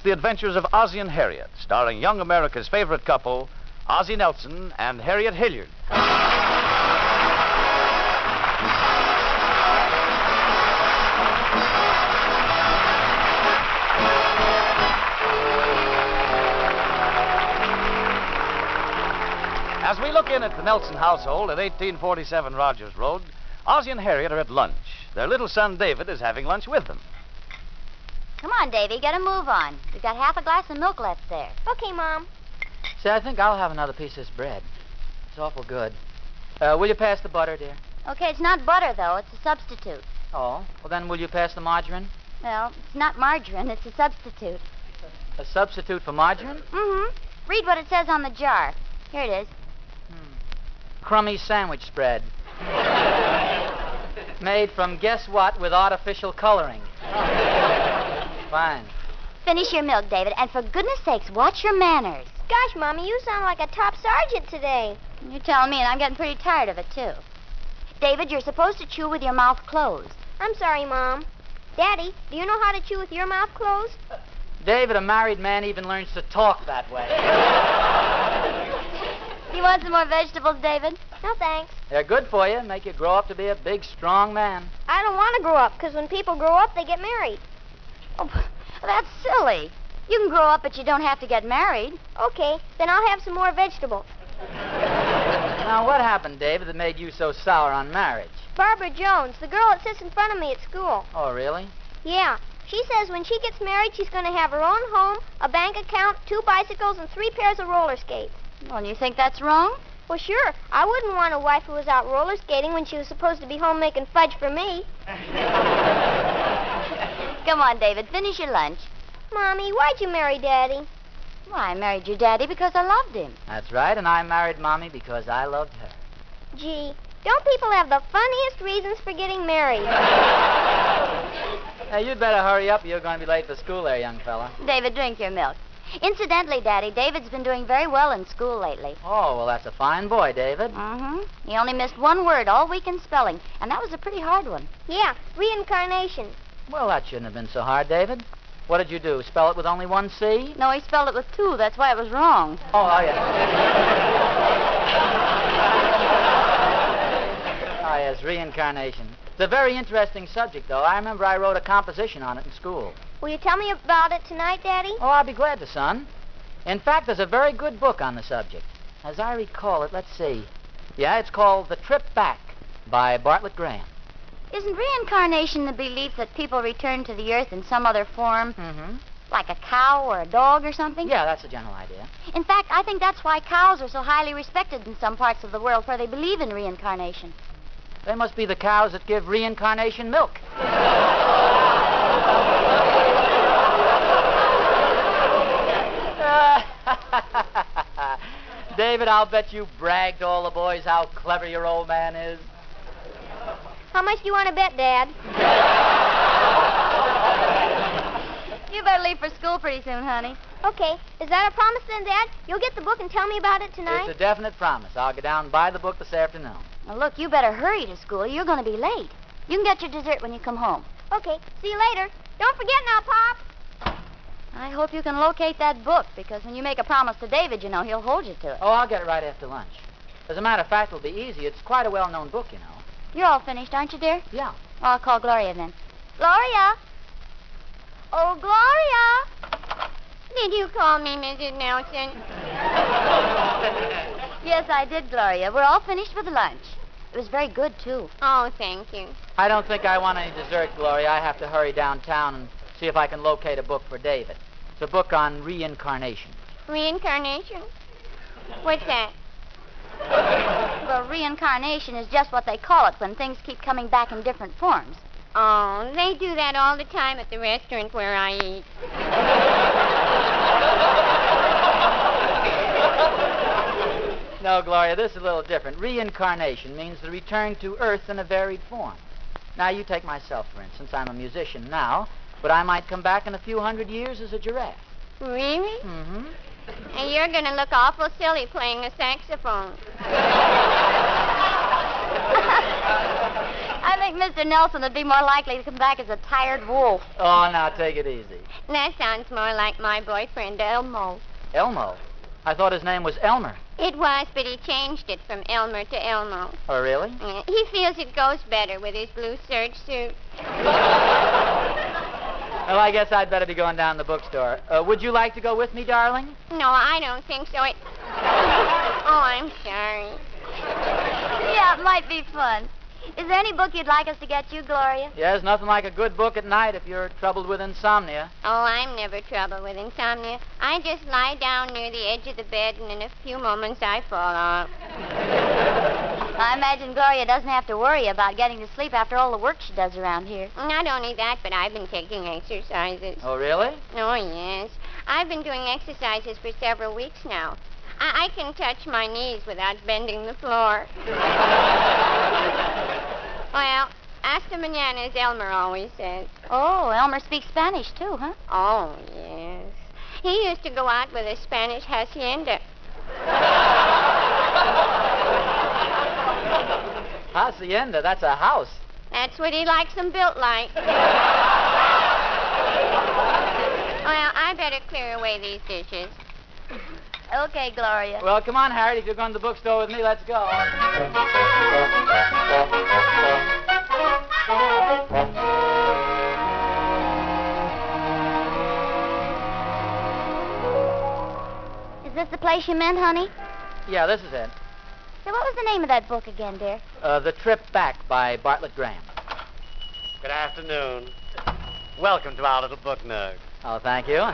the adventures of Ozzie and Harriet, starring young America's favorite couple, Ozzie Nelson and Harriet Hilliard. As we look in at the Nelson household at 1847 Rogers Road, Ozzie and Harriet are at lunch. Their little son, David, is having lunch with them. Come on, Davy, get a move on. We've got half a glass of milk left there. Okay, Mom. Say, I think I'll have another piece of this bread. It's awful good. Will you pass the butter, dear? Okay, it's not butter, though. It's a substitute. Oh, well, then will you pass the margarine? Well, it's not margarine. It's a substitute. A substitute for margarine? Mm-hmm. Read what it says on the jar. Here it is. Crummy sandwich spread. Made from guess what with artificial coloring. Fine. Finish your milk, David, and for goodness sakes, watch your manners. Gosh, Mommy, you sound like a top sergeant today. You're telling me, and I'm getting pretty tired of it, too. David, you're supposed to chew with your mouth closed. I'm sorry, Mom. Daddy, do you know how to chew with your mouth closed? David, a married man even learns to talk that way. You want some more vegetables, David? No, thanks. They're good for you. Make you grow up to be a big, strong man. I don't want to grow up, because when people grow up, they get married. Oh, that's silly. You can grow up, but you don't have to get married. Okay, then I'll have some more vegetables. Now, what happened, David, that made you so sour on marriage? Barbara Jones, the girl that sits in front of me at school. Oh, really? Yeah. She says when she gets married, she's going to have her own home, a bank account, 2 bicycles, and 3 pairs of roller skates. Well, you think that's wrong? Well, sure. I wouldn't want a wife who was out roller skating when she was supposed to be home making fudge for me. Come on, David, finish your lunch. Mommy, why'd you marry Daddy? Well, I married your daddy because I loved him. That's right, and I married Mommy because I loved her. Gee, don't people have the funniest reasons for getting married? Hey, you'd better hurry up or you're going to be late for school there, young fella. David, drink your milk. Incidentally, Daddy, David's been doing very well in school lately. Oh, well, that's a fine boy, David. Mm-hmm. He only missed one word all week in spelling, and that was a pretty hard one. Yeah, reincarnation. Well, that shouldn't have been so hard, David. What did you do, spell it with only one C? No, he spelled it with 2. That's why it was wrong. Oh, yeah. Oh, yes, reincarnation. It's a very interesting subject, though. I remember I wrote a composition on it in school. Will you tell me about it tonight, Daddy? Oh, I'll be glad to, son. In fact, there's a very good book on the subject. As I recall it, let's see. Yeah, it's called The Trip Back by Bartlett Graham. Isn't reincarnation the belief that people return to the earth in some other form? Mm-hmm. Like a cow or a dog or something? Yeah, that's the general idea. In fact, I think that's why cows are so highly respected in some parts of the world where they believe in reincarnation. They must be the cows that give reincarnation milk. David, I'll bet you bragged to all the boys how clever your old man is. How much do you want to bet, Dad? You better leave for school pretty soon, honey. Okay. Is that a promise then, Dad? You'll get the book and tell me about it tonight? It's a definite promise. I'll go down and buy the book this afternoon. Now, look, you better hurry to school. You're going to be late. You can get your dessert when you come home. Okay. See you later. Don't forget now, Pop. I hope you can locate that book, because when you make a promise to David, you know, he'll hold you to it. Oh, I'll get it right after lunch. As a matter of fact, it'll be easy. It's quite a well-known book, you know. You're all finished, aren't you, dear? Yeah. Well, I'll call Gloria then. Gloria! Oh, Gloria! Did you call me, Mrs. Nelson? Yes, I did, Gloria. We're all finished with lunch. It was very good, too. Oh, thank you. I don't think I want any dessert, Gloria. I have to hurry downtown and see if I can locate a book for David. It's a book on reincarnation. Reincarnation? What's that? Well, reincarnation is just what they call it when things keep coming back in different forms. Oh, they do that all the time at the restaurant where I eat. No, Gloria, this is a little different. Reincarnation means the return to Earth in a varied form. Now, you take myself, for instance. I'm a musician now, but I might come back in a few hundred years as a giraffe. Really? Mm-hmm. And you're going to look awful silly playing a saxophone. I think Mr. Nelson would be more likely to come back as a tired wolf. Oh, now take it easy. That sounds more like my boyfriend, Elmo. Elmo? I thought his name was Elmer. It was, but he changed it from Elmer to Elmo. Oh, really? Yeah, he feels it goes better with his blue serge suit. Well, I guess I'd better be going down to the bookstore. Would you like to go with me, darling? No, I don't think so. Oh, I'm sorry. Yeah, it might be fun. Is there any book you'd like us to get you, Gloria? Yes, nothing like a good book at night if you're troubled with insomnia. Oh, I'm never troubled with insomnia. I just lie down near the edge of the bed, and in a few moments I fall off. I imagine Gloria doesn't have to worry about getting to sleep after all the work she does around here. Not only that, but I've been taking exercises. Oh, really? Oh, yes. I've been doing exercises for several weeks now. I can touch my knees without bending the floor. Well, hasta mañana, as Elmer always says. Oh, Elmer speaks Spanish, too, huh? Oh, yes. He used to go out with a Spanish hacienda. Hacienda, that's a house. That's what he likes them built like. Well, I better clear away these dishes. Okay, Gloria. Well, come on, Harriet. If you're going to the bookstore with me, let's go. Is this the place you meant, honey? Yeah, this is it. So what was the name of that book again, dear? The Trip Back by Bartlett Graham. Good afternoon. Welcome to our little book nook. Oh, thank you.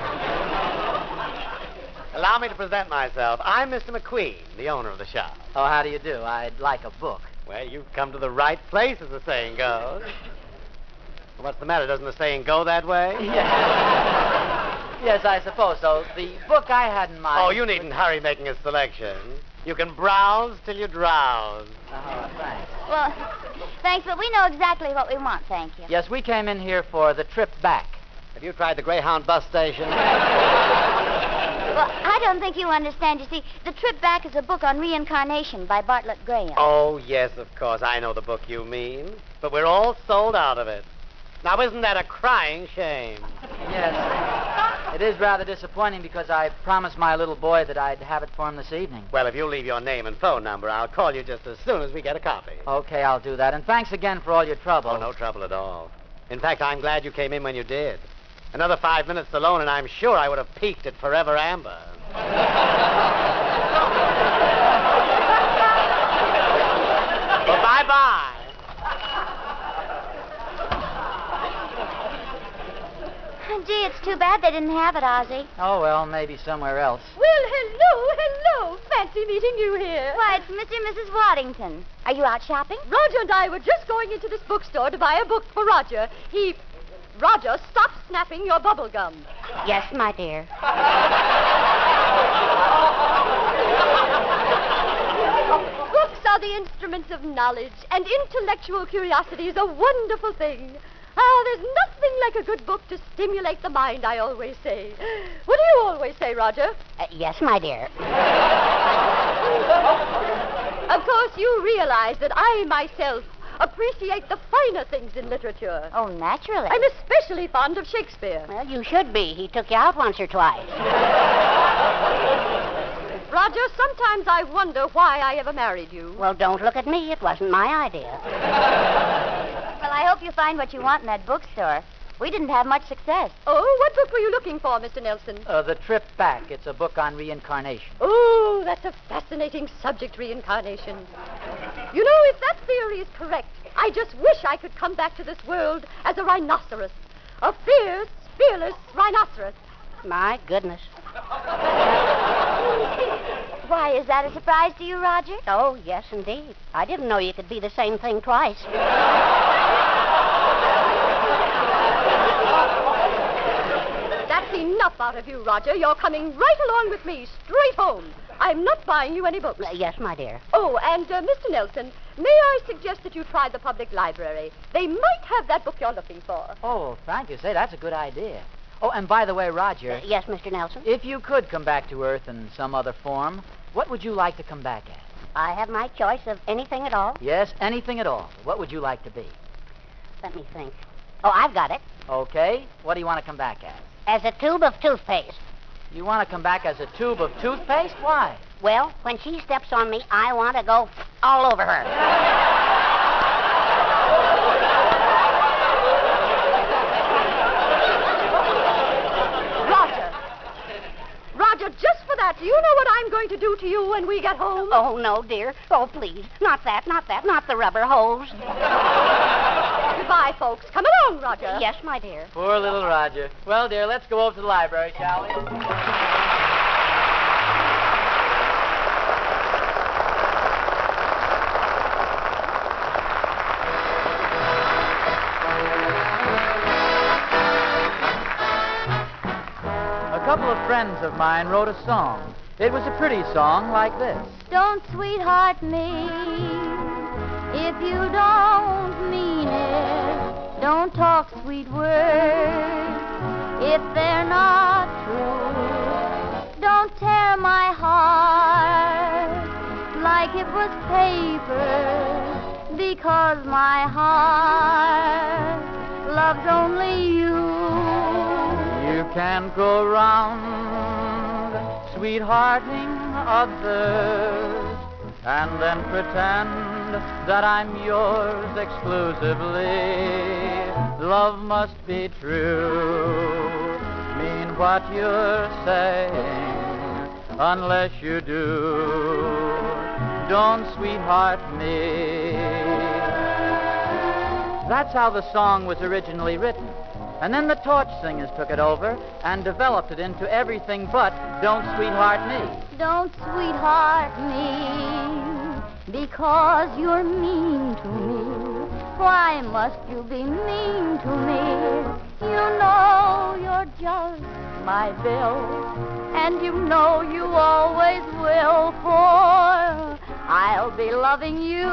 Allow me to present myself. I'm Mr. McQueen, the owner of the shop. Oh, how do you do? I'd like a book. Well, you've come to the right place, as the saying goes. What's the matter? Doesn't the saying go that way? Yes, I suppose so. The book I had in mind... Oh, you needn't hurry making a selection. You can browse till you drowse. Oh, thanks. Well, thanks, but we know exactly what we want, thank you. Yes, we came in here for The Trip Back. Have you tried the Greyhound bus station? Well, I don't think you understand. You see, The Trip Back is a book on reincarnation by Bartlett Graham. Oh, yes, of course. I know the book you mean. But we're all sold out of it. Now, isn't that a crying shame? Yes. It is rather disappointing because I promised my little boy that I'd have it for him this evening. Well, if you'll leave your name and phone number, I'll call you just as soon as we get a copy. Okay, I'll do that. And thanks again for all your trouble. Oh, no trouble at all. In fact, I'm glad you came in when you did. Another 5 minutes alone, and I'm sure I would have peaked at Forever Amber. Well, bye-bye. Gee, it's too bad they didn't have it, Ozzie. Oh, well, maybe somewhere else. Well, hello. Fancy meeting you here. Why, it's Mr. and Mrs. Waddington. Are you out shopping? Roger and I were just going into this bookstore to buy a book for Roger. Roger, stop snapping your bubble gum. Yes, my dear. Books are the instruments of knowledge, and intellectual curiosity is a wonderful thing. There's nothing like a good book to stimulate the mind, I always say. What do you always say, Roger? Yes, my dear. Of course, you realize that I myself appreciate the finer things in literature. Oh, naturally. I'm especially fond of Shakespeare. Well, you should be. He took you out once or twice. Roger, sometimes I wonder why I ever married you. Well, don't look at me. It wasn't my idea. Well, I hope you find what you want in that bookstore. We didn't have much success. Oh, what book were you looking for, Mr. Nelson? The Trip Back. It's a book on reincarnation. Oh, that's a fascinating subject, reincarnation. You know, if that theory is correct, I just wish I could come back to this world as a rhinoceros. A fierce, fearless rhinoceros. My goodness. Why, is that a surprise to you, Roger? Oh, yes, indeed. I didn't know you could be the same thing twice. That's enough out of you, Roger. You're coming right along with me, straight home. I'm not buying you any books. Yes, my dear. Oh, and Mr. Nelson, may I suggest that you try the public library? They might have that book you're looking for. Oh, thank you. Say, that's a good idea. Oh, and by the way, Roger. Yes, Mr. Nelson? If you could come back to Earth in some other form, what would you like to come back as? I have my choice of anything at all. Yes, anything at all. What would you like to be? Let me think. Oh, I've got it. Okay. What do you want to come back as? As a tube of toothpaste. You want to come back as a tube of toothpaste? Why? Well, when she steps on me, I want to go all over her. Roger, just for that, do you know what I'm going to do to you when we get home? Oh, no, dear. Oh, please. Not that, not the rubber hose. Goodbye, folks. Come along, Roger. Yes, my dear. Poor little Roger. Well, dear, let's go over to the library, shall we? A couple of friends of mine wrote a song. It was a pretty song like this. Don't sweetheart me if you don't mean it. Don't talk sweet words if they're not true. Don't tear my heart like it was paper, because my heart loves only you. You can't go round sweethearting others and then pretend that I'm yours exclusively. Love must be true, mean what you're saying, unless you do. Don't sweetheart me. That's how the song was originally written. And then the Torch Singers took it over and developed it into everything but Don't Sweetheart Me. Don't sweetheart me, because you're mean to me. Why must you be mean to me? You know you're just my bill, and you know you always will, for I'll be loving you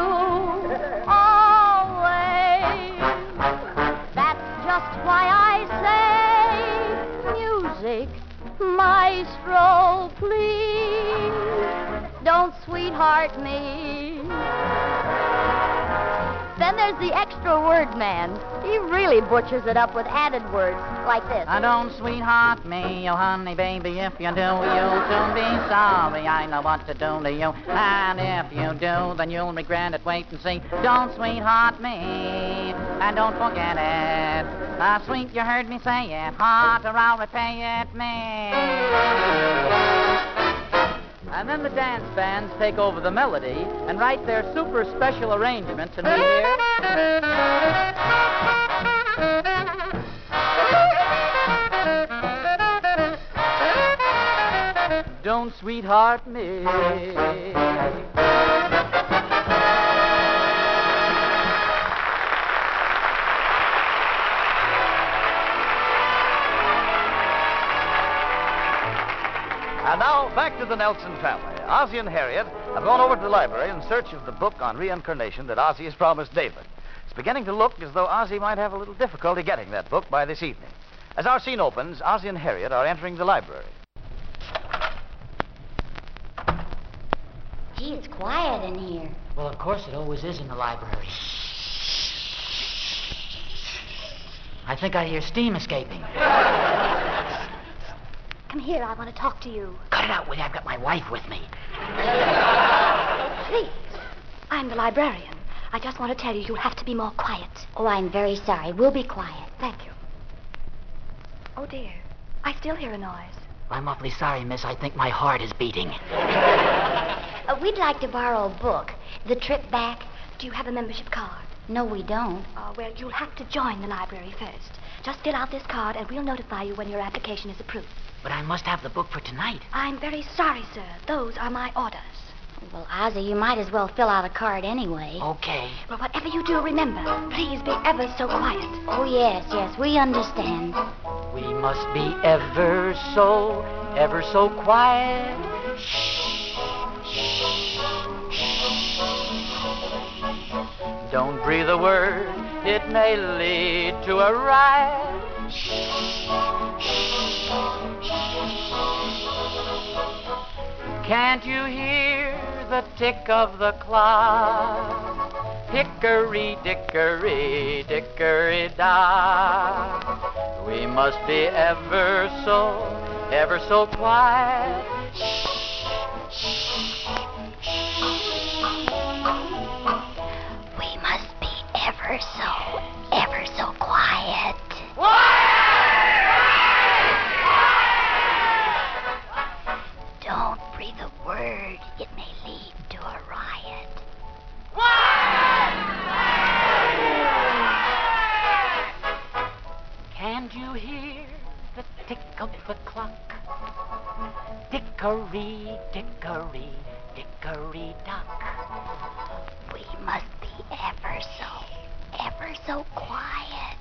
always. That's just why I say, music, maestro, please, don't sweetheart me. Then there's the extra word man. He really butchers it up with added words like this. Don't sweetheart me, oh honey baby, if you do, you'll soon be sorry. I know what to do to you, and if you do, then you'll regret it. Wait and see. Don't sweetheart me, and don't forget it. Sweet, you heard me say it. Heart, or I'll repay it, me. And then the dance bands take over the melody and write their super special arrangements, and we hear... Don't sweetheart me. And now, back to the Nelson family. Ozzie and Harriet have gone over to the library in search of the book on reincarnation that Ozzie has promised David. It's beginning to look as though Ozzie might have a little difficulty getting that book by this evening. As our scene opens, Ozzie and Harriet are entering the library. Gee, it's quiet in here. Well, of course it always is in the library. I think I hear steam escaping. Come here, I want to talk to you. Cut it out, will you? I've got my wife with me. Please. I'm the librarian. I just want to tell you, you'll have to be more quiet. Oh, I'm very sorry. We'll be quiet. Thank you. Oh, dear. I still hear a noise. I'm awfully sorry, miss. I think my heart is beating. We'd like to borrow a book. The trip back. Do you have a membership card? No, we don't. Oh, well, you'll have to join the library first. Just fill out this card, and we'll notify you when your application is approved. But I must have the book for tonight. I'm very sorry, sir. Those are my orders. Well, Ozzie, you might as well fill out a card anyway. Okay. Well, whatever you do, remember, please be ever so quiet. Oh, yes, we understand. We must be ever so quiet. Shh, shh, shh. Don't breathe a word. It may lead to a riot. Shh, shh. Can't you hear the tick of the clock Hickory, dickory, dickory, dock. We must be ever so quiet. We must be ever so quiet. Don't breathe a word. It may lead to a riot. Can't you hear the tick of the clock? Dickory, dickory, dickory, dock. We must be ever so quiet.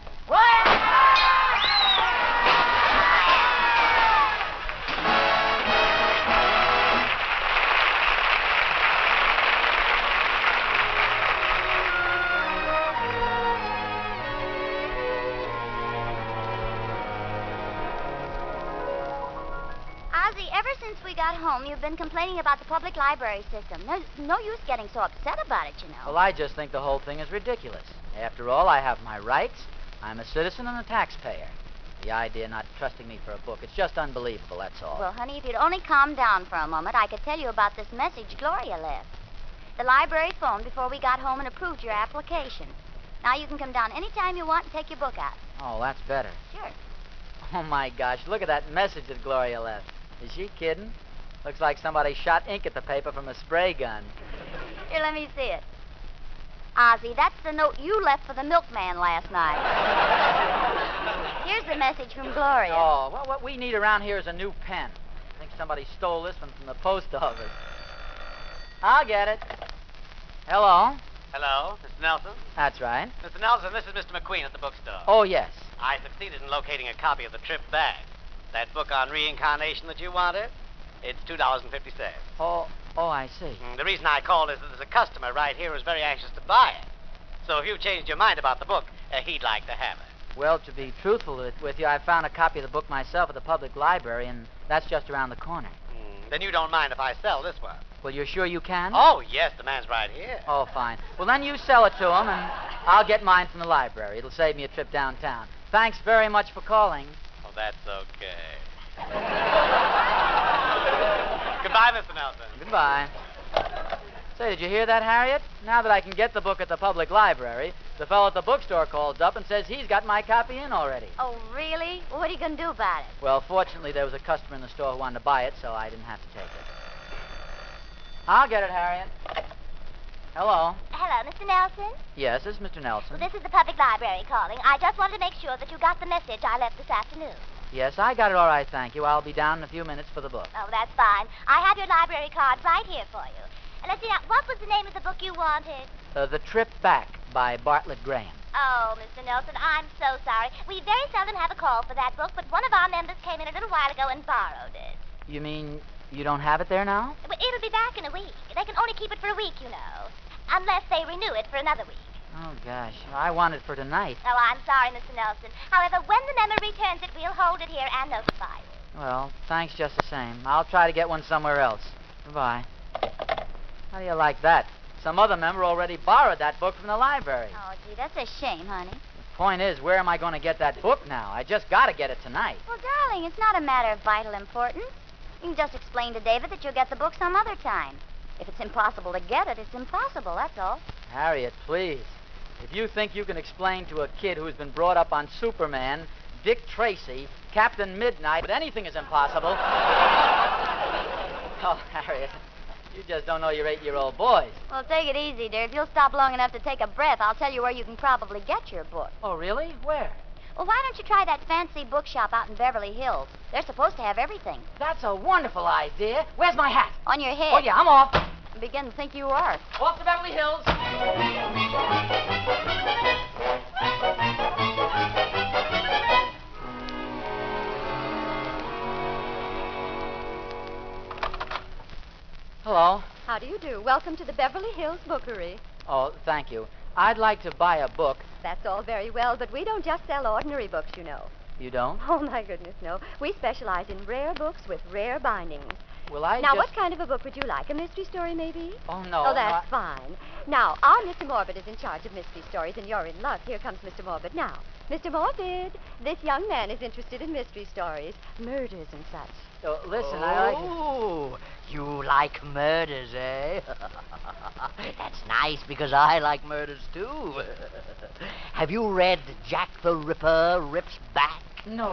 Ozzy, ever since we got home, you've been complaining about the public library system. There's no use getting so upset about it, you know. Well, I just think the whole thing is ridiculous. After all, I have my rights. I'm a citizen and a taxpayer. The idea of not trusting me for a book, it's just unbelievable, that's all. Well, honey, if you'd only calm down for a moment, I could tell you about this message Gloria left. The library phoned before we got home and approved your application. Now you can come down any time you want and take your book out. Oh, that's better. Sure. Oh, my gosh, look at that message that Gloria left. Is she kidding? Looks like somebody shot ink at the paper from a spray gun. Here, let me see it. Ozzy, that's the note you left for the milkman last night. Here's the message from Gloria. Oh, well, what we need around here is a new pen. I think somebody stole this one from the post office. I'll get it. Hello? Hello, Mr. Nelson? That's right. Mr. Nelson, this is Mr. McQueen at the bookstore. Oh, yes. I succeeded in locating a copy of The Trip Back. That book on reincarnation that you wanted, it's $2.50. Oh, I see. The reason I called is that there's a customer right here who's very anxious to buy it. So if you changed your mind about the book, he'd like to have it. Well, to be truthful with you, I found a copy of the book myself at the public library, and that's just around the corner. Then you don't mind if I sell this one? Well, you're sure you can? Oh, yes, the man's right here. Oh, fine. Well, then you sell it to him, and I'll get mine from the library. It'll save me a trip downtown. Thanks very much for calling. Oh, that's okay. Goodbye, Mr. Nelson. Goodbye. Say, did you hear that, Harriet? Now that I can get the book at the public library, the fellow at the bookstore calls up and says he's got my copy in already. Oh, really? Well, what are you going to do about it? Well, fortunately, there was a customer in the store who wanted to buy it, so I didn't have to take it. I'll get it, Harriet. Hello. Hello, Mr. Nelson. Yes, this is Mr. Nelson. Well, this is the public library calling. I just wanted to make sure that you got the message I left this afternoon. Yes, I got it all right, thank you. I'll be down in a few minutes for the book. Oh, that's fine. I have your library card right here for you. And let's see now, what was the name of the book you wanted? The Trip Back by Bartlett Graham. Oh, Mr. Nelson, I'm so sorry. We very seldom have a call for that book, but one of our members came in a little while ago and borrowed it. You mean you don't have it there now? Well, it'll be back in a week. They can only keep it for a week, you know. Unless they renew it for another week. Oh, gosh. I want it for tonight. Oh, I'm sorry, Mr. Nelson. However, when the member returns it, we'll hold it here and notify you. Well, thanks just the same. I'll try to get one somewhere else. Goodbye. How do you like that? Some other member already borrowed that book from the library. Oh, gee, that's a shame, honey. The point is, where am I going to get that book now? I just got to get it tonight. Well, darling, it's not a matter of vital importance. You can just explain to David that you'll get the book some other time. If it's impossible to get it, it's impossible, that's all. Harriet, please. If you think you can explain to a kid who's been brought up on Superman, Dick Tracy, Captain Midnight, that anything is impossible... Oh, Harriet, you just don't know your 8-year-old boys. Well, take it easy, dear. If you'll stop long enough to take a breath, I'll tell you where you can probably get your book. Oh, really? Where? Well, why don't you try that fancy bookshop out in Beverly Hills? They're supposed to have everything. That's a wonderful idea. Where's my hat? On your head. Oh, yeah, I'm off. I begin to think you are. Off to Beverly Hills. Hello. How do you do? Welcome to the Beverly Hills Bookery. Oh, thank you. I'd like to buy a book. That's all very well, but we don't just sell ordinary books, you know. You don't? Oh, my goodness, no. We specialize in rare books with rare bindings. Well, I Now, just... what kind of a book would you like? A mystery story, maybe? Oh, no. Oh, that's fine. Now, our Mr. Morbid is in charge of mystery stories, and you're in luck. Here comes Mr. Morbid now. Mr. Morbid, this young man is interested in mystery stories, murders and such. Oh, listen, I like... Oh, you like murders, eh? That's nice because I like murders too. Have you read Jack the Ripper Rips Back? No.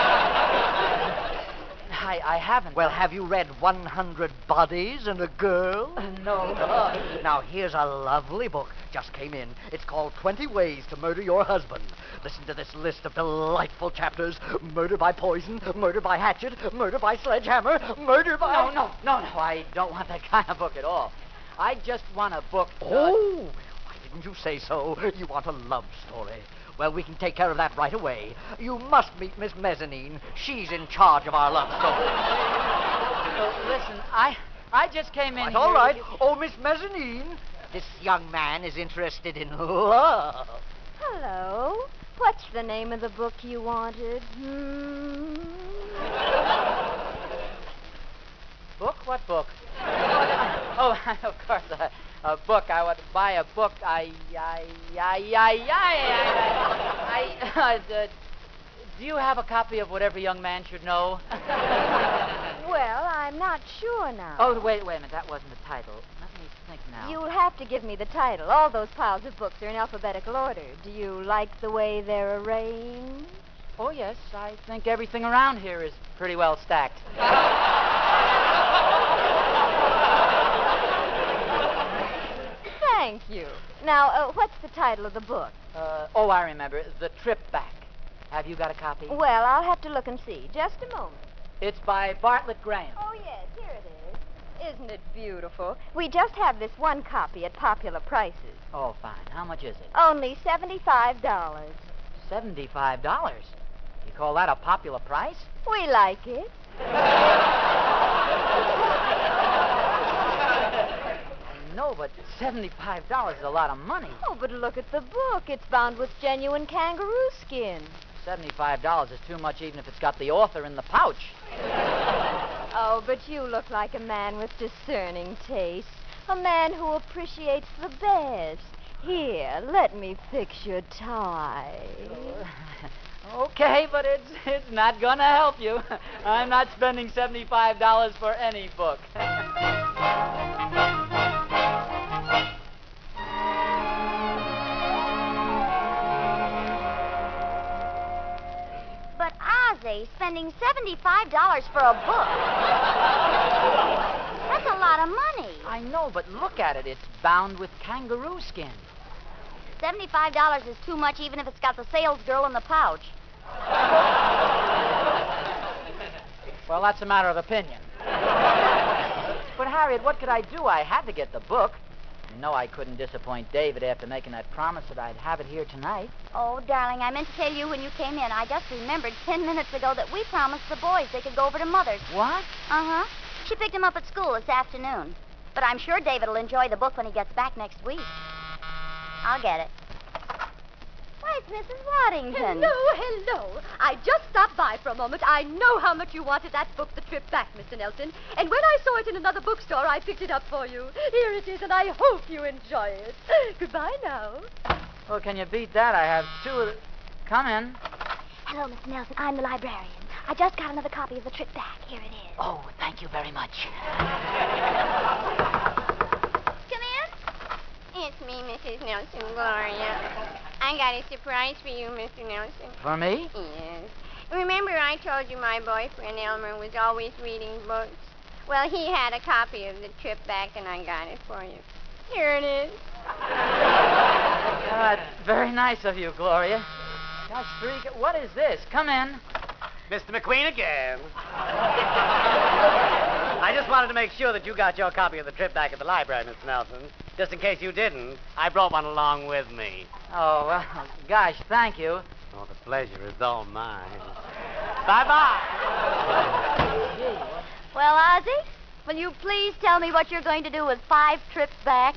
I haven't. Well, have you read 100 Bodies and a Girl? No. Now, here's a lovely book. Just came in. It's called 20 Ways to Murder Your Husband. Listen to this list of delightful chapters. Murder by poison, murder by hatchet, murder by sledgehammer, murder by... No. I don't want that kind of book at all. I just want a book... Oh, why didn't you say so? You want a love story. Well, we can take care of that right away. You must meet Miss Mezzanine. She's in charge of our love story. Listen, I just came in Right, here... all right. Oh, Miss Mezzanine, this young man is interested in love. Hello. What's the name of the book you wanted? Book? What book? Oh, of course, a book. I would buy a book. Do you have a copy of What Every Young Man Should Know? Well, I'm not sure now. Oh, wait a minute. That wasn't the title. Let me think now. You'll have to give me the title. All those piles of books are in alphabetical order. Do you like the way they're arranged? Oh, yes. I think everything around here is pretty well stacked. Thank you. Now, what's the title of the book? I remember. The Trip Back. Have you got a copy? Well, I'll have to look and see. Just a moment. It's by Bartlett Graham. Oh, yes, here it is. Isn't it beautiful? We just have this one copy at popular prices. Oh, fine. How much is it? Only $75. $75? You call that a popular price? We like it. No, but $75 is a lot of money. Oh, but look at the book. It's bound with genuine kangaroo skin. $75 is too much even if it's got the author in the pouch. Oh, but you look like a man with discerning taste. A man who appreciates the best. Here, let me fix your tie. Okay, but it's not going to help you. I'm not spending $75 for any book. But Ozzy, spending $75 for a book. That's a lot of money. I know, but look at it. It's bound with kangaroo skin. $75 is too much even if it's got the salesgirl in the pouch. Well, that's a matter of opinion. But, Harriet, what could I do? I had to get the book. You know I couldn't disappoint David after making that promise that I'd have it here tonight. Oh, darling, I meant to tell you when you came in. I just remembered 10 minutes ago that we promised the boys they could go over to Mother's. What? Uh-huh. She picked him up at school this afternoon. But I'm sure David will enjoy the book when he gets back next week. I'll get it. Why, it's Mrs. Waddington. Hello. I just stopped by for a moment. I know how much you wanted that book, The Trip Back, Mr. Nelson. And when I saw it in another bookstore, I picked it up for you. Here it is, and I hope you enjoy it. Goodbye now. Well, can you beat that? I have two of the... Come in. Hello, Mr. Nelson. I'm the librarian. I just got another copy of The Trip Back. Here it is. Oh, thank you very much. Come in. It's me, Mrs. Nelson, Gloria. I got a surprise for you, Mr. Nelson. For me? Yes. Remember I told you my boyfriend Elmer was always reading books? Well, he had a copy of The Trip Back, and I got it for you. Here it is. Very nice of you, Gloria. Gosh, what is this? Come in. Mr. McQueen again. I just wanted to make sure that you got your copy of The Trip Back at the library, Mr. Nelson. Just in case you didn't, I brought one along with me. Oh, well, gosh, thank you. Oh, the pleasure is all mine. Bye-bye. Well, Ozzy, will you please tell me what you're going to do with 5 trips back?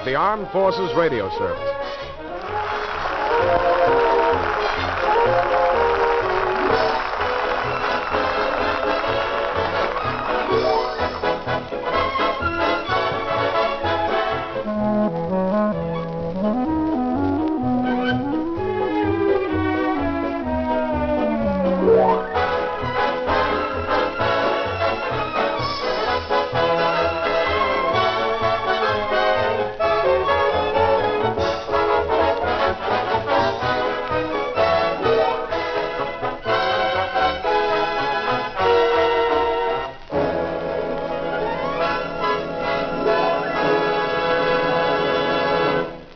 the Armed Forces Radio Service.